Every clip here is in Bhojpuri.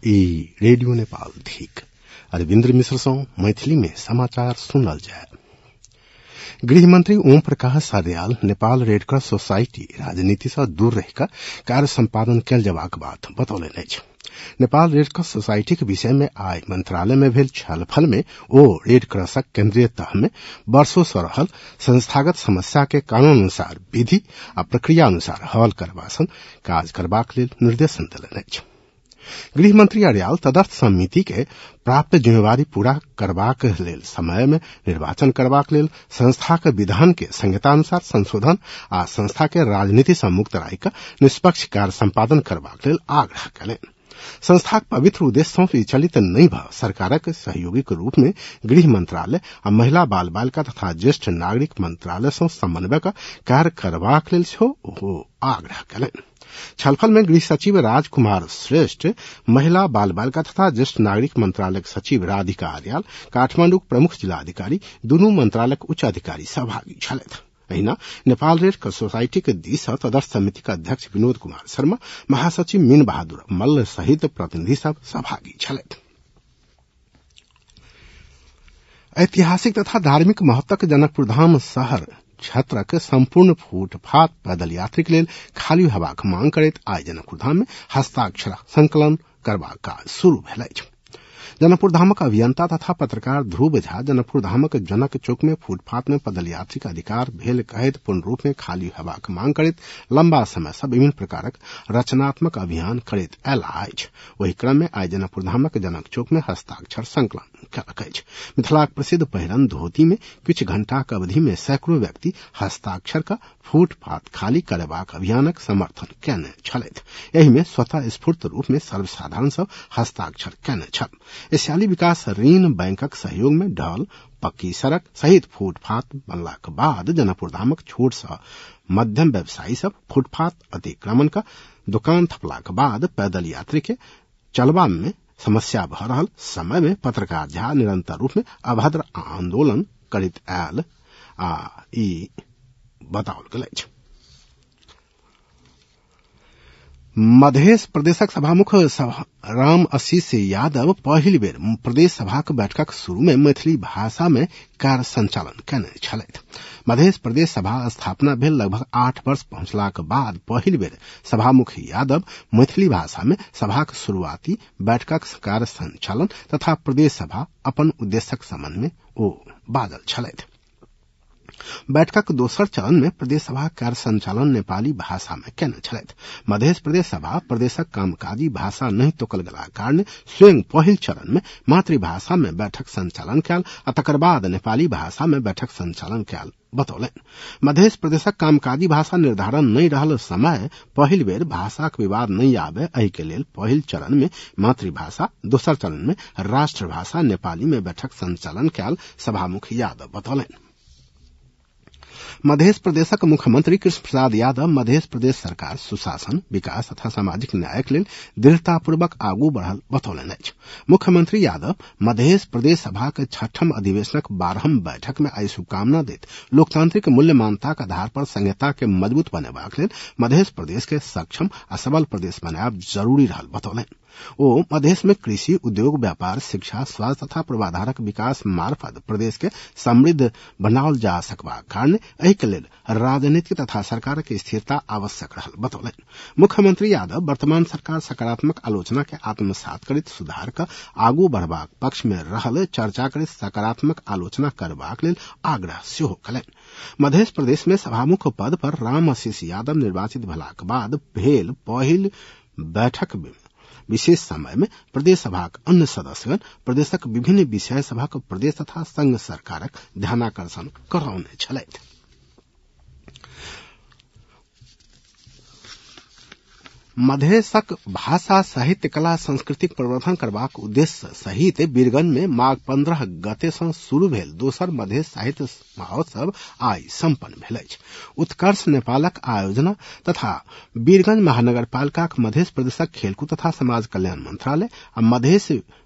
ई रेडियो नेपाल ठीक अरविन्द्र मिश्र सौ मैथिली में समाचार सुनल जाय। गृहमंत्री ओम प्रकाश अर्याल नेपाल रेडक्रॉस सोसाइटी राजनीति से दूर रहकर कार्य संपादन कयल जबाक बात बतौलनि अछि। नेपाल रेडक्रॉस सोसाइटी के विषय में आय मंत्रालय में भेल छलफल में ओ रेडक्रॉसक केंद्रीय तह में वर्षों से रहल संस्थागत समस्या के कानून अनुसार विधि आ प्रक्रिया अनुसार हल करबा संग काज करबाक लेल निर्देशन देलनि अछि। गृहमंत्री अर्याल तदर्थ समिति के प्राप्त जिम्मेवारी पूरा करबाक लेल समय में निर्वाचन करबाक लेल संस्था के विधान के संहितानुसार संशोधन आ संस्था के राजनीति से मुक्त राखि निष्पक्ष कार्य संपादन करबाक लेल आग्रह कयलनि। संस्थाक पवित्र उद्देश्य सँ विचलित नहि भ सरकारक सहयोगी के रूप में गृह मंत्रालय आ महिला बाल बालिका तथा ज्येष्ठ नागरिक मंत्रालय सँ समन्वय कार्य करबाक लेल सेहो आग्रह कयलनि। छलफल में गृह सचिव राजकुमार श्रेष्ठ, महिला बाल बालिका तथा ज्येष्ठ नागरिक मंत्रालय सचिव राधिका अर्याल, काठमांडू प्रमुख जिलाधिकारी दुनू मंत्रालयक उच्च अधिकारी सहभागी छलथि। अहिना नेपाल रेडक्रॉस सोसाइटी के दिस तदर्थ समिति के अध्यक्ष विनोद कुमार शर्मा, महासचिव मीन बहादुर मल्ल सहित प्रतिनिधि सब सहभागी छलथि। ऐतिहासिक तथा धार्मिक महत्वक जनकपुर धाम शहर क्षेत्रक संपूर्ण फुटपाथ पैदल यात्री के लेल खाली हेबाक मांग करैत आइ जनकपुर धाम में हस्ताक्षर संकलन करबाक काज शुरू भेल अछि। जनकपुर धामक अभियंता तथा पत्रकार ध्रुव झा जनकपुर धामक जनक चौक में फुटपाथ में पैदल यात्री के अधिकार भेल कहैत पूर्ण रूप में खाली हेबाक मांग करैत लंबा समय से विभिन्न प्रकारक रचनात्मक अभियान करैत आयल अछि। वही क्रम में आइ जनकपुर धामक जनक चौक में हस्ताक्षर संकलन कयलक अछि। मिथिलाक प्रसिद्ध पहिरन धोती में किछु घंटाक अवधि में सैकड़ों व्यक्ति हस्ताक्षर का फुटपाथ खाली करबाक अभियानक समर्थन कयने छलथि। एहि में स्वतः स्फूर्त रूप में सर्वसाधारण सब हस्ताक्षर कयने छल। एशियाली विकास ऋण बैंकक सहयोग में ढल पक्की सड़क सहित फुटपाथ बनलाक बाद जनकपुर धामक छोट सँ मध्यम व्यवसायी सब फुटपाथ अतिक्रमण का दुकान थपलाक बाद पैदल यात्री के चलबा में समस्या भ रहल समय में पत्रकार झा निरंतर रूप में अभद्र आंदोलन करैत आयल आ ई बताओल गेल अछि। मध्य प्रदेशक सभामुख राम आशीष यादव पहिल बेर प्रदेश सभाक बैठकक शुरू में मैथिली भाषा में कार्य संचालन कयने छलथि। मध्य प्रदेश सभा स्थापना भेल लगभग 8 वर्ष पहुंचलाक बाद पहिल बेर सभामुख यादव मैथिली भाषा में सभाक शुरुआती बैठकक कार्य संचालन तथा प्रदेश सभा अपन उद्देश्यक संबंध में ओ बाजल छलथि। बैठकक दोसर चरण में प्रदेश सभा कार्य संचालन नेपाली भाषा में कयने छलथि। मध्य प्रदेश सभा प्रदेशक कामकाजी भाषा नहीं तोकल गेला कारण स्वयं पहिल चरण में मातृभाषा में बैठक संचालन कयल आ तकर बाद नेपाली भाषा में बैठक संचालन कयल बतौलनि। मध्य प्रदेशक कामकाजी भाषा निर्धारण नहीं रहल समय पहिल बेर भाषाक विवाद नहीं आवे एहि के लेल पहिल चरण में मातृभाषा, दोसर चरण में राष्ट्रभाषा नेपाली में बैठक संचालन कयल सभामुख यादव बतौलनि। मध्य प्रदेशक मुख्यमंत्री कृष्ण प्रसाद यादव मध्य प्रदेश सरकार सुशासन, विकास तथा सामाजिक न्यायक लेल दृढ़तापूर्वक आगू बढ़ल बतौलनि अछि। मुख्यमंत्री यादव मध्य प्रदेश सभाक 6ठम अधिवेशनक 12वीं बैठक में आई शुभकामना दैत लोकतांत्रिक मूल्य मान्यताक आधार पर संहिता के मजबूत बनेबाक लेल मध्य प्रदेश के सक्षम आ सबल प्रदेश बनायब जरूरी रहल बतौलनि। ओ मध्य में कृषि, उद्योग, व्यापार, शिक्षा, स्वास्थ्य तथा पूर्वाधारक विकास मार्फत प्रदेश के समृद्ध बनाओल जा सकबाक कारण एहि के लेल राजनीतिक तथा सरकार के स्थिरता आवश्यक रहल बतौलनि। मुख्यमंत्री यादव वर्तमान सरकार सकारात्मक आलोचना के आत्मसात करैत सुधार का आगू बढ़बाक पक्ष में रहल चर्चा करैत सकारात्मक आलोचना करबाक लेल आग्रह सेहो कयलनि। मध्य प्रदेश में सभामुख पद पर राम आशीष यादव निर्वाचित भेलाक बाद भेल पहिल बैठक में विशेष समय में प्रदेश सभाक अन्य सदस्यगण प्रदेशक विभिन्न विषय सभाक प्रदेश तथा संघ सरकारक ध्यानाकर्षण करौने छलथि। मधेशक भाषा, साहित्य, कला, संस्कृतिक प्रवर्धन करबाक उद्देश्य सहित वीरगंज में माघ 15 गते सँ शुरू भेल दोसर मधेश साहित्य महोत्सव आई संपन्न भेल अछि। उत्कर्ष नेपालक आयोजना तथा वीरगंज महानगरपालिकाक मध्य प्रदेशक खेलकूद तथा समाज कल्याण मंत्रालय आ मधेश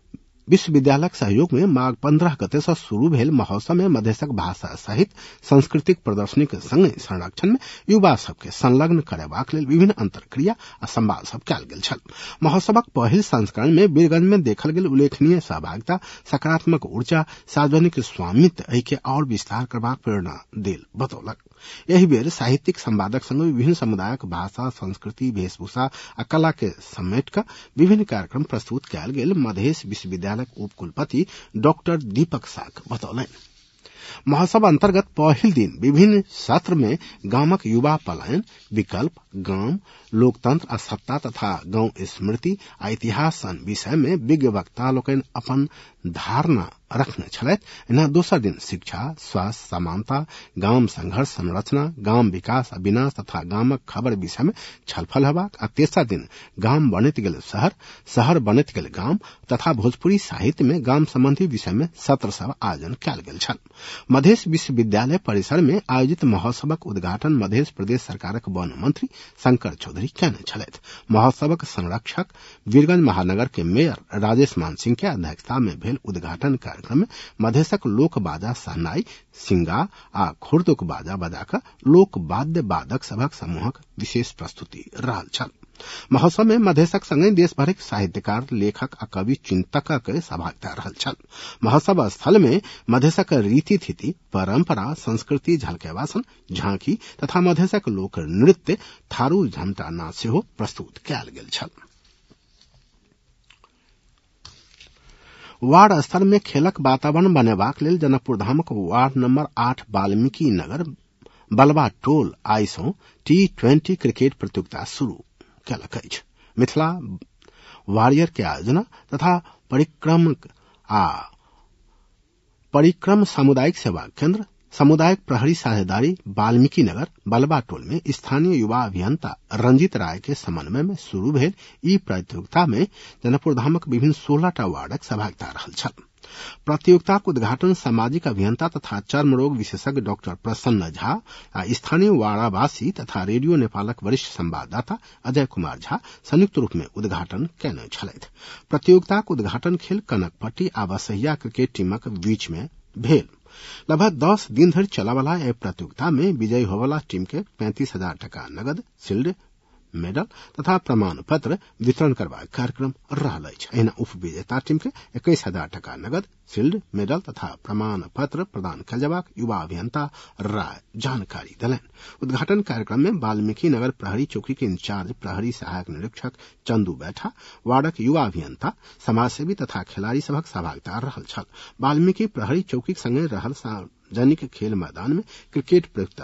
विश्वविद्यालय सहयोग में माघ 15 गते से शुरू भेल महोत्सव में मधेशक भाषा सहित सांस्कृतिक प्रदर्शनी के संगे संरक्षण में युवा सबके संलग्न करेबाक लेल विभिन्न अंतरक्रिया आ संवाद सब कयल गेल छल। महोत्सवक पहिल संस्करण में वीरगंज में देखल गेल उल्लेखनीय सहभागिता, सकारात्मक ऊर्जा, सार्वजनिक स्वामित्व एहि के और विस्तार करबाक प्रेरणा देल बतौलक। यही बेर साहित्यिक संवादक संग विभिन्न समुदायक भाषा, संस्कृति, वेशभूषा आ कला के समेट कर विभिन्न कार्यक्रम प्रस्तुत कयल गेल मधेश विश्वविद्यालय उप कुलपति डॉक्टर दीपक साक बतौलन। महोत्सव अंतर्गत पहिल दिन विभिन्न सत्र में गामक युवा पलायन, विकल्प, गांव, लोकतंत्र आ सत्ता तथा गांव स्मृति आ इतिहास सन विषय में विज्ञ वक्ता लोकनि अपन धारणा रखने छलैथ। एना दोसर दिन शिक्षा, स्वास्थ्य, समानता, गाम संघर्ष संरचना, गाम विकास आ विनाश तथा गामक खबर विषय में छलफल हेबाक आ तेसर दिन गाम बनैत गेल शहर, शहर बनैत गेल गाम तथा भोजपुरी साहित्य में गाम संबंधी विषय में सत्र सब आयोजन कयल गेल छल। मधेश विश्वविद्यालय परिसर में आयोजित महोत्सवक उद्घाटन मधेश प्रदेश सरकारक वन मंत्री शंकर चौधरी कयने छलैथ। महोत्सवक संरक्षक वीरगंज महानगर के मेयर राजेश मान सिंह के अध्यक्षता में भेल उद्घाटन कार्यक्रम में मधेशक लोक बाजा सहनाई, सिंगा आ खुर्दुक बाजा बजाकर लोक वाद्य वादक सभक समूहक विशेष प्रस्तुति रहल छल। महोत्सव में मधेशक संगे देश भरक साहित्यकार, लेखक आ कवि चिंतकक सहभागिता रहल छल। महोत्सव स्थल में मधेशक रीति थीति, परंपरा, संस्कृति झलकेबासन, झांकी तथा मधेशक लोक नृत्य थारू झमटा नाच सेहो प्रस्तुत कयल गेल छल। वार्ड स्तर में खेलक वातावरण बनेबाक लेल जनकपुर धामक ward number 8 Valmiki Nagar Balwa toll आइ सँ T20 क्रिकेट प्रतियोगिता शुरू कयलक अछि। मिथिला वॉरियर के आयोजना तथा परिक्रम सामुदायिक सेवा केंद्र, सामुदायिक प्रहरी साझेदारी वाल्मीकि नगर बलवा टोल में स्थानीय युवा अभियंता रंजीत राय के समन्वय में शुरू भेल ई प्रतियोगिता में जनकपुर धामक विभिन्न 16टा वार्डक सहभागिता रहल छल। प्रतियोगिताक उद्घाटन सामाजिक अभियंता तथा चर्म रोग विशेषज्ञ डॉक्टर प्रसन्न झा आ स्थानीय वारावासी तथा रेडियो नेपालक वरिष्ठ संवाददाता अजय कुमार झा संयुक्त रूप में उद्घाटन कयने छलैथ। प्रतियोगिताक उद्घाटन खेल कनकपट्टी आ बसहिया क्रिकेट टीमक बीच में भेल। लगभग 10 दिन धरि चलयवला एहि प्रतियोगिता में विजयी होवला टीम के 35,000 टका नगद, शील्ड, मेडल तथा प्रमाण पत्र वितरण करबाक कार्यक्रम रहल अछि। एहिना उप विजेता टीम के 21,000 टका नगद, शील्ड, मेडल तथा प्रमाण पत्र प्रदान कयल जयबाक युवा अभियंता राय जानकारी देलनि। उद्घाटन कार्यक्रम में वाल्मीकि नगर प्रहरी चौकी के इंचार्ज प्रहरी सहायक निरीक्षक चंदू बैठा, वार्डक युवा अभियंता, समाजसेवी तथा खिलाड़ी सभक सहभागिता रहल छल। वाल्मीकि प्रहरी चौकी संगे रहल सार्वजनिक खेल मैदान में क्रिकेट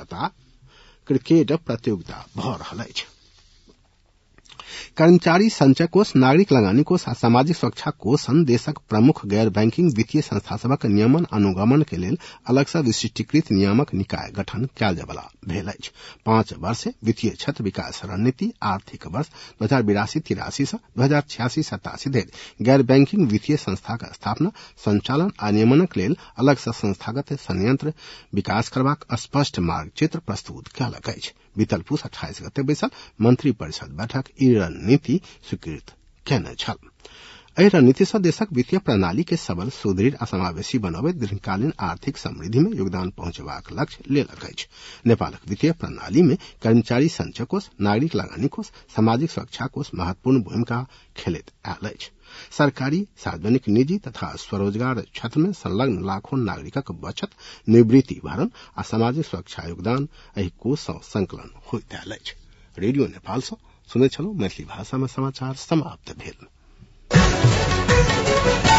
प्रतियोगिता भ रहल अछि। कर्मचारी संचय कोष, नागरिक लगानी कोष आ सामाजिक सुरक्षा कोष सन देशक प्रमुख गैर बैंकिंग वित्तीय संस्था सभक नियमन अनुगमन के लेल अलग से विशिष्टीकृत नियामक निकाय गठन कयल जायवला भेल अछि। 5 वर्ष वित्तीय क्षेत्र विकास रणनीति आर्थिक वर्ष 2082-83 से 2086-87 धरि गैर बैंकिंग वित्तीय संस्थाक स्थापना, संचालन आ नियमनक लेल अलग से संस्थागत संयंत्र विकास करबाक स्पष्ट मार्गचित्र प्रस्तुत कयलक अछि। बीतल पुस 28 गते बैसल मंत्री परिषद बैठक ई रणनीति स्वीकृत कयने छल। एहि रणनीति सँ देशक वित्तीय प्रणाली के सबल, सुदृढ़ आ समावेशी बनबैत दीर्घकालीन आर्थिक समृद्धि में योगदान पहुंचेबाक लक्ष्य लेलक अछि। नेपालक वित्तीय प्रणाली में कर्मचारी संचय कोष, नागरिक लगानी कोष, सामाजिक सुरक्षा कोष महत्वपूर्ण भूमिका खेलैत आयल अछि। सरकारी, सार्वजनिक, निजी तथा स्वरोजगार क्षेत्र में संलग्न लाखों नागरिकक बचत, निवृत्ति भरण आ सामाजिक सुरक्षा योगदान एहि कोष सँ संकलन होइत आयल अछि। रेडियो नेपाल सँ सुनै छलहुँ मैथिली भाषा में समाचार समाप्त भेल।